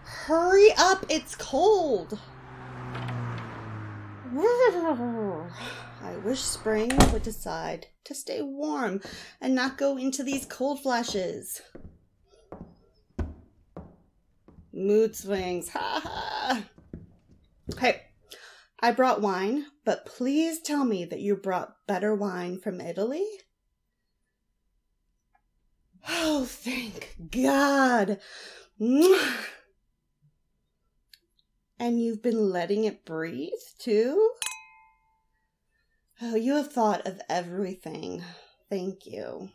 Hurry up, it's cold. I wish spring would decide to stay warm and not go into these cold flashes. Mood swings, ha ha. Hey, I brought wine, but please tell me that you brought better wine from Italy. Oh, thank God. And you've been letting it breathe, too? Oh, you have thought of everything. Thank you.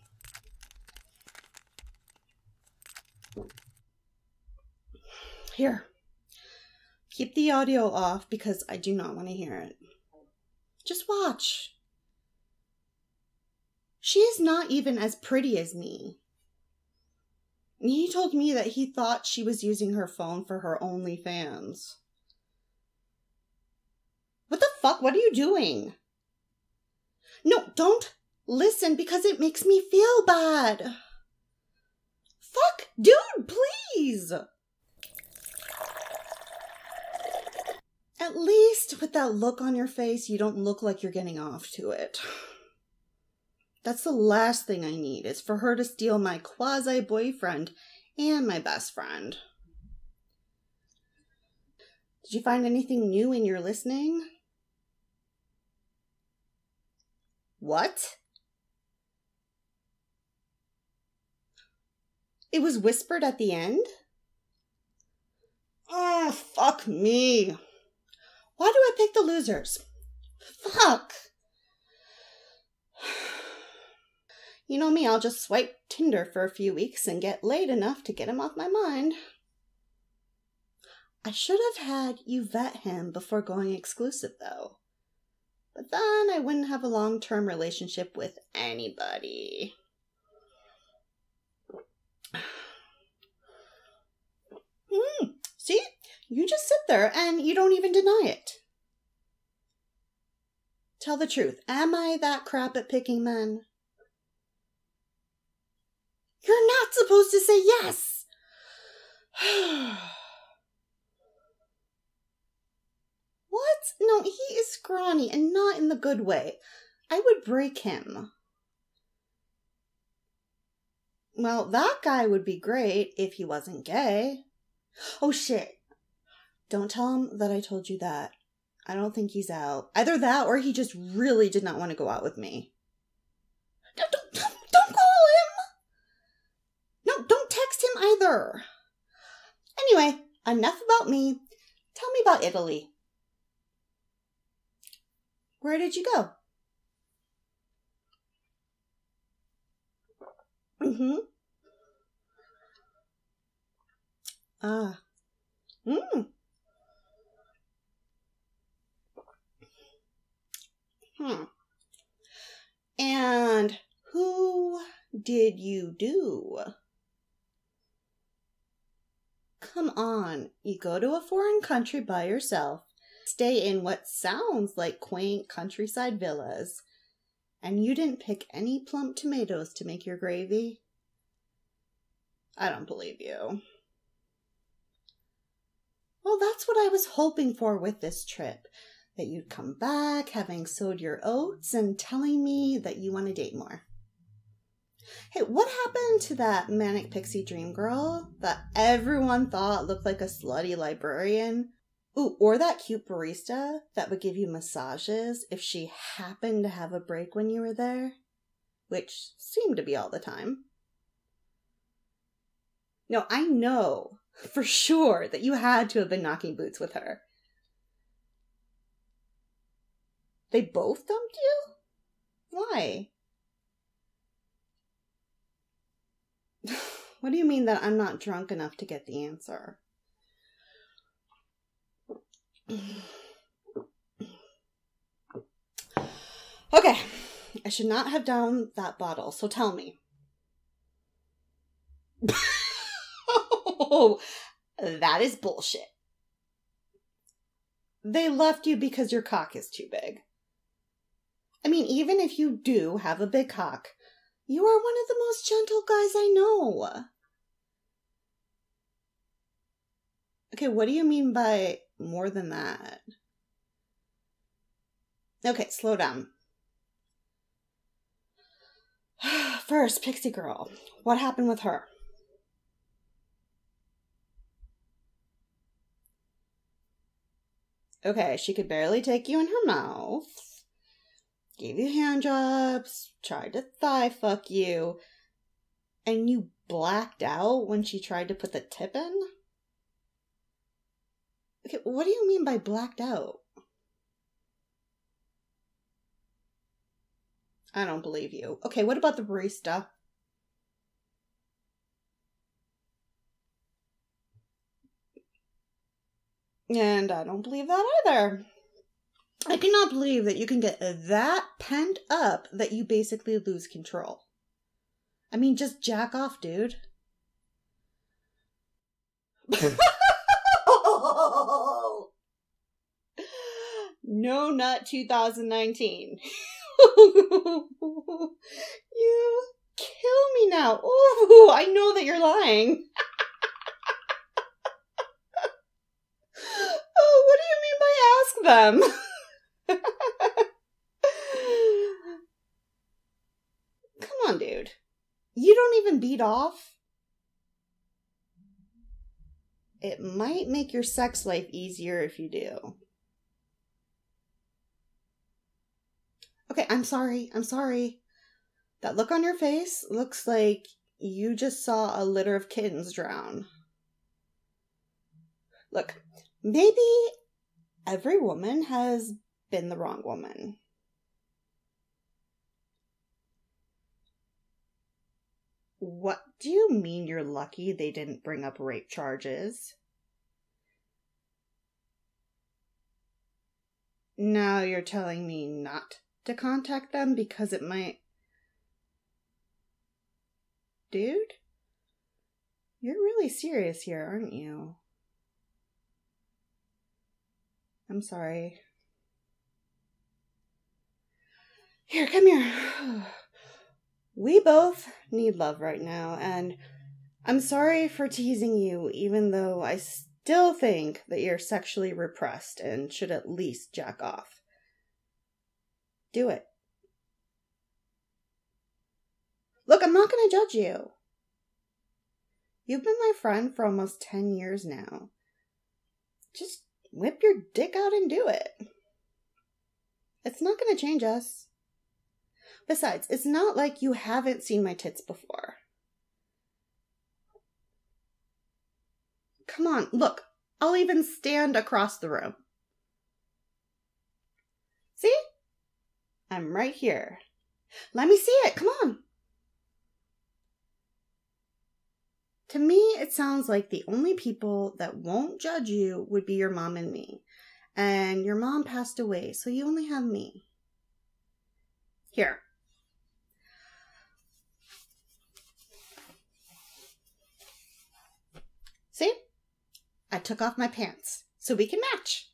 Here. Keep the audio off because I do not want to hear it. Just watch. She is not even as pretty as me. He told me that he thought she was using her phone for her OnlyFans. What the fuck? What are you doing? No, don't listen because it makes me feel bad. Fuck, dude, please. At least with that look on your face, you don't look like you're getting off to it. That's the last thing I need, is for her to steal my quasi-boyfriend and my best friend. Did you find anything new in your listening? What? It was whispered at the end? Oh, fuck me. Why do I pick the losers? Fuck. You know me, I'll just swipe Tinder for a few weeks and get laid enough to get him off my mind. I should have had you vet him before going exclusive, though. But then I wouldn't have a long-term relationship with anybody. See? You just sit there and you don't even deny it. Tell the truth. Am I that crap at picking men? You're not supposed to say yes. What? No, he is scrawny and not in the good way. I would break him. Well, that guy would be great if he wasn't gay. Oh, shit. Don't tell him that I told you that. I don't think he's out. Either that or he just really did not want to go out with me. Don't call him! No, don't text him either. Anyway, enough about me. Tell me about Italy. Where did you go? Ah. And who did you do? Come on, you go to a foreign country by yourself, stay in what sounds like quaint countryside villas, and you didn't pick any plump tomatoes to make your gravy? I don't believe you. Well, that's what I was hoping for with this trip. That you'd come back, having sowed your oats, and telling me that you want to date more. Hey, what happened to that manic pixie dream girl that everyone thought looked like a slutty librarian? Ooh, or that cute barista that would give you massages if she happened to have a break when you were there? Which seemed to be all the time. No, I know for sure that you had to have been knocking boots with her. They both dumped you? Why? What do you mean that I'm not drunk enough to get the answer? Okay, I should not have downed that bottle, so tell me. Oh, that is bullshit. They left you because your cock is too big. I mean, even if you do have a big cock, you are one of the most gentle guys I know. Okay, what do you mean by more than that? Okay, slow down. First, Pixie Girl. What happened with her? Okay, she could barely take you in her mouth, gave you hand jobs, tried to thigh fuck you, and you blacked out when she tried to put the tip in? Okay, what do you mean by blacked out? I don't believe you. Okay, what about the barista? And I don't believe that either. I cannot believe that you can get that pent up that you basically lose control. I mean, just jack off, dude. No Nut 2019. You kill me now. Oh, I know that you're lying. Oh, what do you mean by ask them? Come on, dude. You don't even beat off? It might make your sex life easier if you do. Okay, I'm sorry. That look on your face looks like you just saw a litter of kittens drown. Look, maybe every woman has been the wrong woman. What do you mean you're lucky they didn't bring up rape charges? Now you're telling me not to contact them because it might... Dude? You're really serious here, aren't you? I'm sorry. Here, come here. We both need love right now, and I'm sorry for teasing you, even though I still think that you're sexually repressed and should at least jack off. Do it. Look, I'm not going to judge you. You've been my friend for almost 10 years now. Just whip your dick out and do it. It's not going to change us. Besides, it's not like you haven't seen my tits before. Come on, look. I'll even stand across the room. See? I'm right here. Let me see it. Come on. To me, it sounds like the only people that won't judge you would be your mom and me. And your mom passed away, so you only have me. Here. See? I took off my pants, so we can match.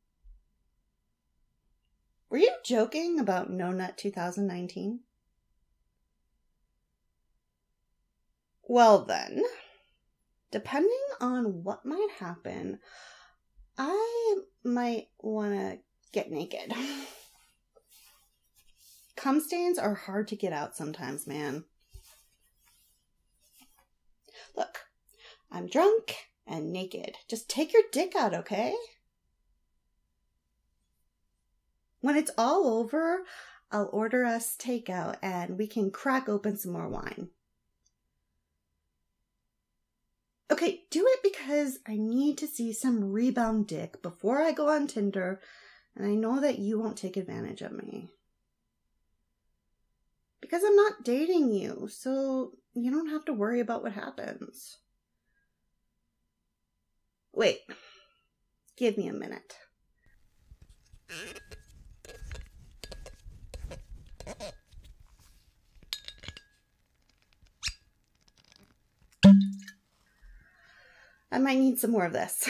Were you joking about No Nut 2019? Well then, depending on what might happen, I might want to get naked. Cum stains are hard to get out sometimes, man. Look, I'm drunk and naked. Just take your dick out, okay? When it's all over, I'll order us takeout and we can crack open some more wine. Okay, do it because I need to see some rebound dick before I go on Tinder, and I know that you won't take advantage of me. Because I'm not dating you, so you don't have to worry about what happens. Wait, give me a minute. I might need some more of this.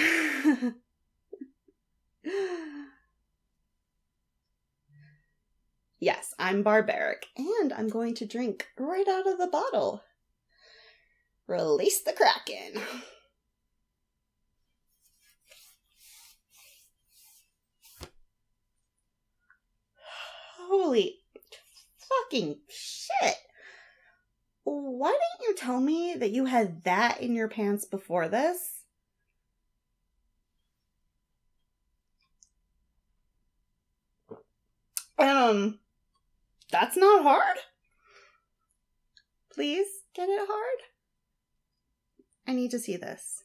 Yes, I'm barbaric, and I'm going to drink right out of the bottle. Release the Kraken. fucking shit. Why didn't you tell me that you had that in your pants before this? That's not hard. Please get it hard. I need to see this.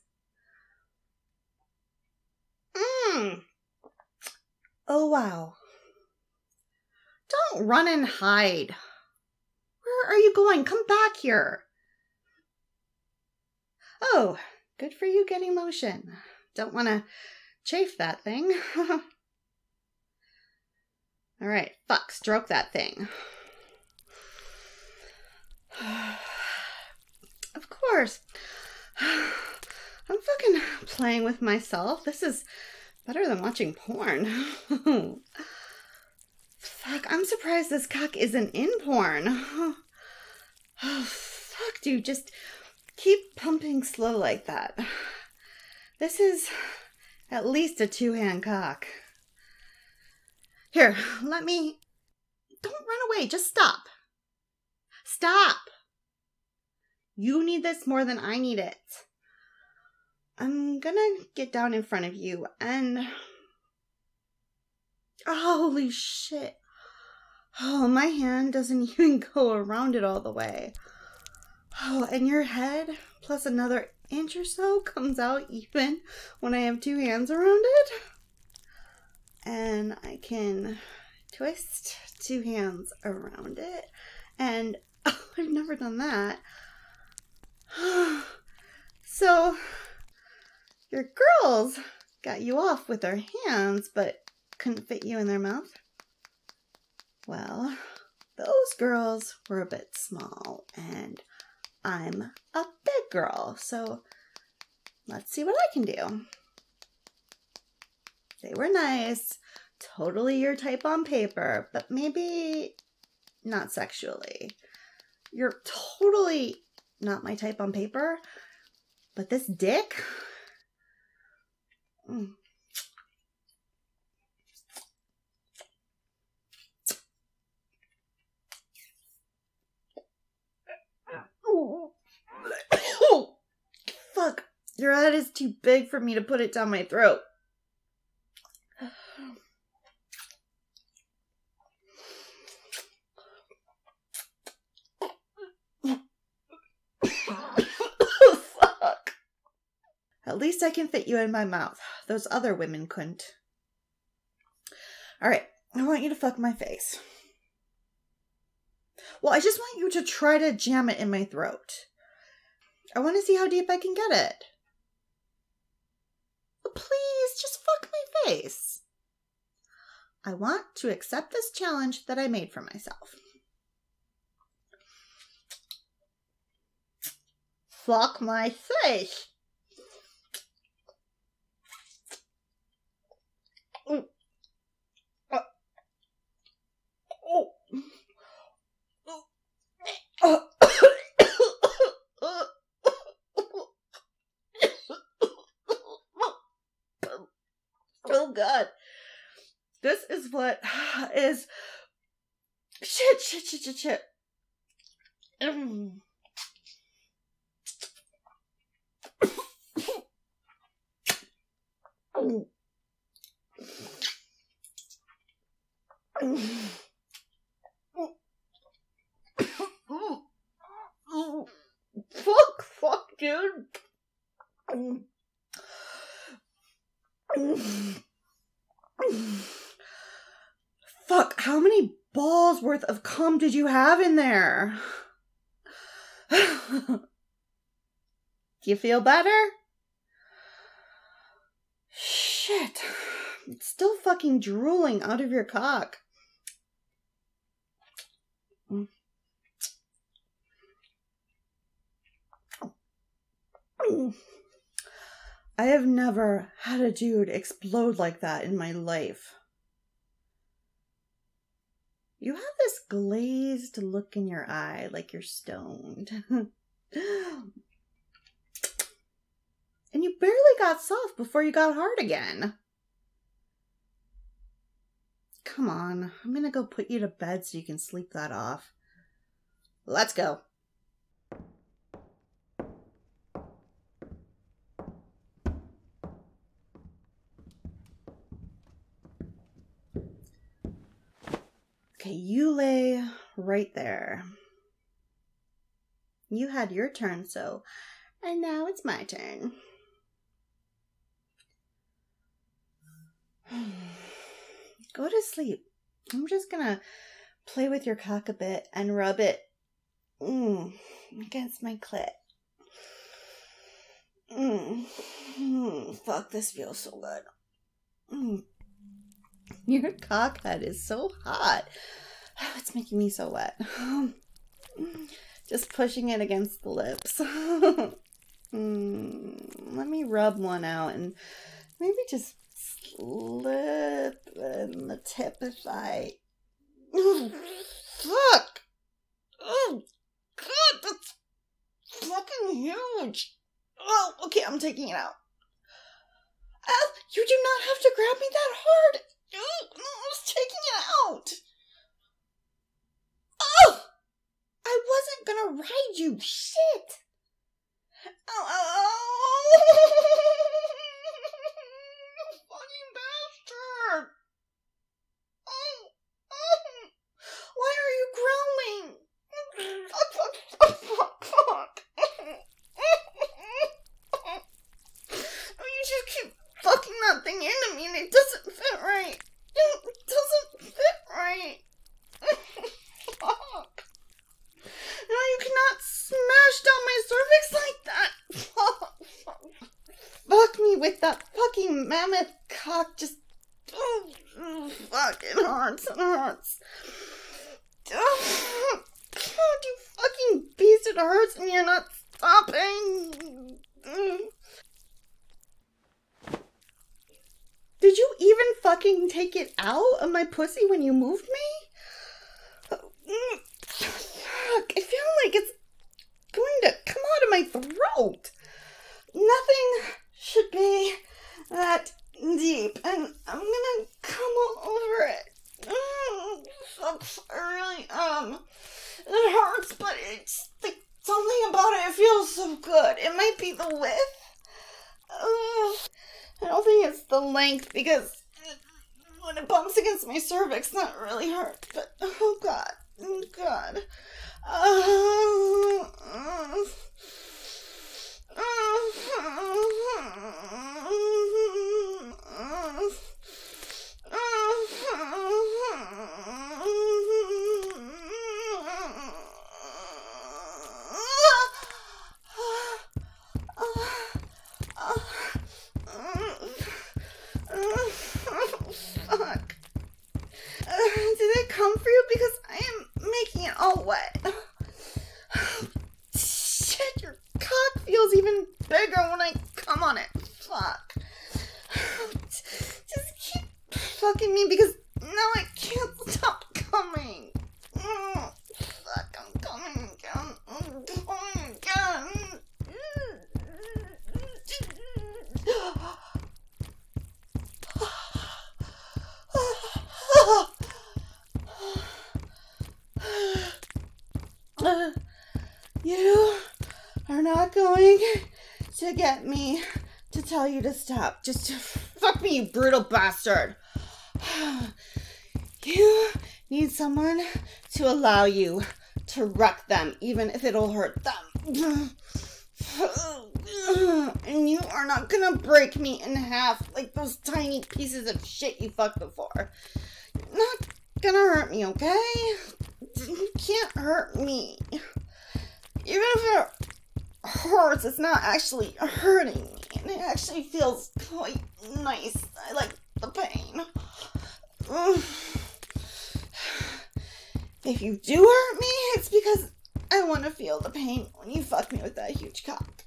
Oh, wow. Don't run and hide. Where are you going? Come back here. Oh, good for you getting motion. Don't want to chafe that thing. All right, fuck, stroke that thing. Of course. I'm fucking playing with myself. This is better than watching porn. Fuck, I'm surprised this cock isn't in porn. Oh, fuck, dude, just keep pumping slow like that. This is at least a 2-hand cock. Here, let me... Don't run away, just stop. Stop! You need this more than I need it. I'm gonna get down in front of you and... Holy shit. Oh, my hand doesn't even go around it all the way. Oh, and your head plus another inch or so comes out even when I have 2 hands around it. And I can twist 2 hands around it. And I've never done that. So, your girls got you off with their hands, but couldn't fit you in their mouth? Well, those girls were a bit small, and I'm a big girl, so let's see what I can do. They were nice, totally your type on paper, but maybe not sexually. You're totally not my type on paper, but this dick? Oh, fuck. Your head is too big for me to put it down my throat. Fuck. At least I can fit you in my mouth. Those other women couldn't. Alright, I want you to fuck my face. Well, I just want you to try to jam it in my throat. I want to see how deep I can get it. Please, just fuck my face. I want to accept this challenge that I made for myself. Fuck my face. Oh God. This is what is shit. Fuck, dude. Fuck, how many balls worth of cum did you have in there? Do you feel better? Shit. It's still fucking drooling out of your cock. I have never had a dude explode like that in my life. You have this glazed look in your eye like you're stoned. And you barely got soft before you got hard again. Come on, I'm gonna go put you to bed so you can sleep that off. Let's go. Okay, you lay right there. You had your turn, and now it's my turn. Go to sleep. I'm just gonna play with your cock a bit and rub it against my clit. Fuck, this feels so good. Your cock head is so hot. Oh, it's making me so wet. Just pushing it against the lips. Let me rub one out and maybe just slip in the tip if I... Oh, fuck! Oh, God, that's fucking huge! Oh, okay, I'm taking it out. You do not have to grab me that hard! Oh, no, I was taking it out! Oh! I wasn't gonna ride you, shit! Oh! Fucking bastard! Oh! Why are you growling? Fuck! Oh, you just keep fucking that thing into me and it doesn't fit right. It doesn't fit right. Fuck. No, you cannot smash down my cervix like that. Fuck me with that fucking mammoth cock. Just, fuck, it hurts. Oh, God, you fucking beast, it hurts and you're not stopping. Did you even fucking take it out of my pussy when you moved me? Fuck, I feel like it's going to come out of my throat. Nothing should be that deep, and I'm gonna come all over it. Fuck, I really it hurts, but it's like something about it feels so good. It might be the width. I don't think it's the length because when it bumps against my cervix, that really hurts. But oh God. Fuck. Did it come for you? Because I am making it all wet. Shit, your cock feels even bigger when I come on it. Fuck. Just keep fucking me because now I can't stop coming. Fuck, I'm coming again. I'm coming again. You are not going to get me to tell you to stop. Just fuck me, you brutal bastard. You need someone to allow you to wreck them, even if it'll hurt them. And you are not gonna break me in half like those tiny pieces of shit you fucked before. You're not gonna hurt me, okay? You can't hurt me. Even if it hurts, it's not actually hurting me. And it actually feels quite nice. I like the pain. If you do hurt me, it's because I want to feel the pain when you fuck me with that huge cock.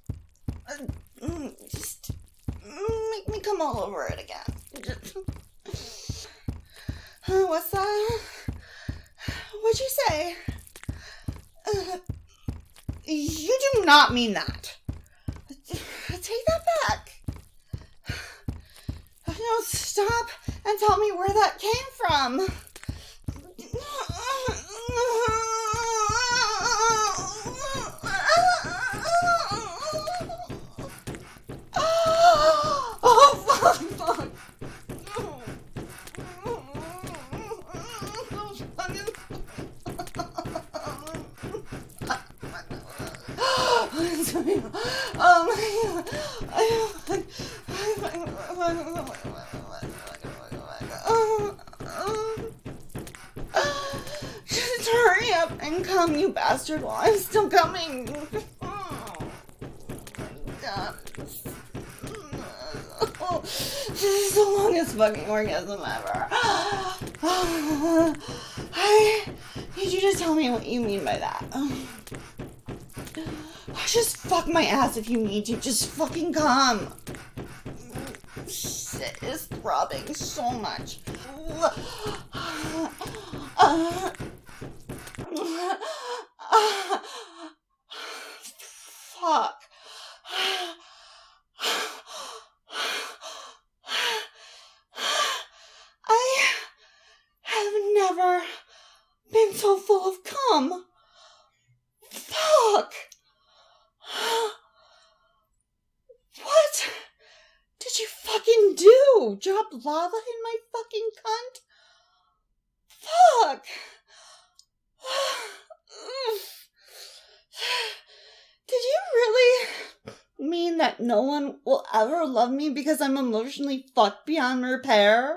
Just make me come all over it again. What's that? What'd you say? You do not mean that. Take that back. No, stop and tell me where that came from. Just hurry up and come, you bastard, while I'm still coming. Oh my god. This is the longest fucking orgasm ever. I need you to tell me what you mean by that. Just fuck my ass if you need to. Just fucking come. Shit is throbbing so much. Fuck. I have never been so full of cum. Fuck. What did you fucking do? Drop lava in my fucking cunt? Fuck. Did you really mean that no one will ever love me because I'm emotionally fucked beyond repair?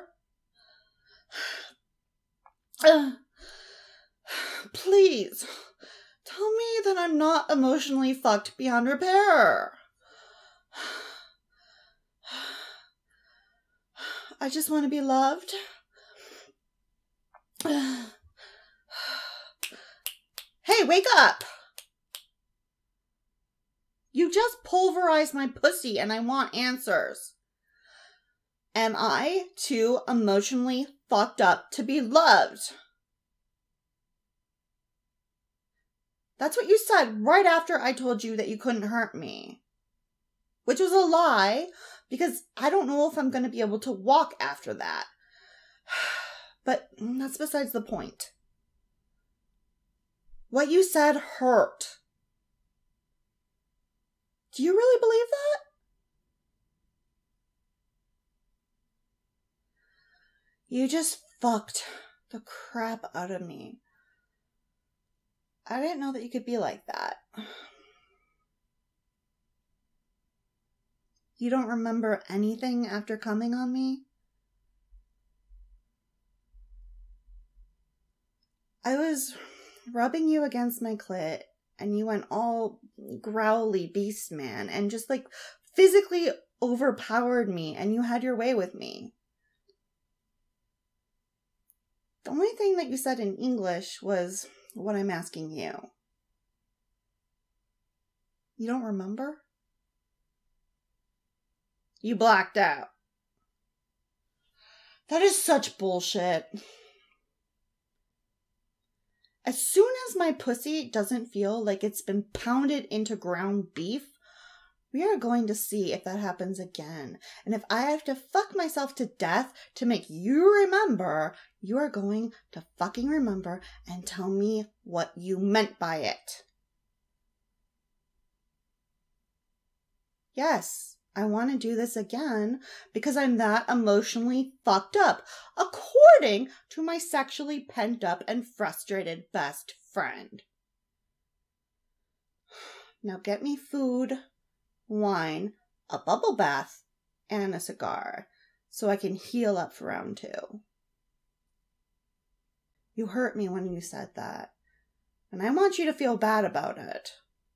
Please, tell me that I'm not emotionally fucked beyond repair. I just want to be loved. Hey, wake up! You just pulverized my pussy and I want answers. Am I too emotionally fucked up to be loved? That's what you said right after I told you that you couldn't hurt me. Which was a lie, because I don't know if I'm going to be able to walk after that. But that's besides the point. What you said hurt. Do you really believe that? You just fucked the crap out of me. I didn't know that you could be like that. You don't remember anything after coming on me? I was rubbing you against my clit, and you went all growly beast man, and just like physically overpowered me, and you had your way with me. The only thing that you said in English was what I'm asking you. You don't remember? You blacked out. That is such bullshit. As soon as my pussy doesn't feel like it's been pounded into ground beef, we are going to see if that happens again. And if I have to fuck myself to death to make you remember, you are going to fucking remember and tell me what you meant by it. Yes. I want to do this again because I'm that emotionally fucked up, according to my sexually pent up and frustrated best friend. Now get me food, wine, a bubble bath, and a cigar so I can heal up for round 2. You hurt me when you said that, and I want you to feel bad about it.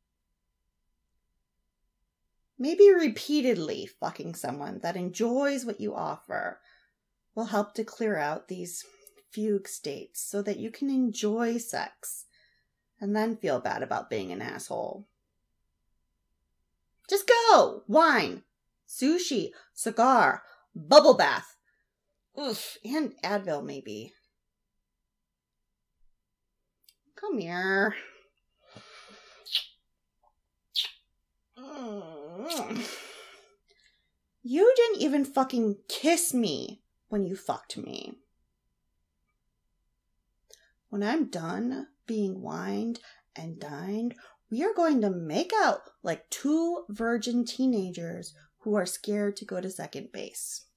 Maybe repeatedly fucking someone that enjoys what you offer will help to clear out these fugue states so that you can enjoy sex and then feel bad about being an asshole. Just go! Wine, sushi, cigar, bubble bath. Oof, and Advil maybe. Come here. You didn't even fucking kiss me when you fucked me. When I'm done being wined and dined, we are going to make out like 2 virgin teenagers who are scared to go to second base.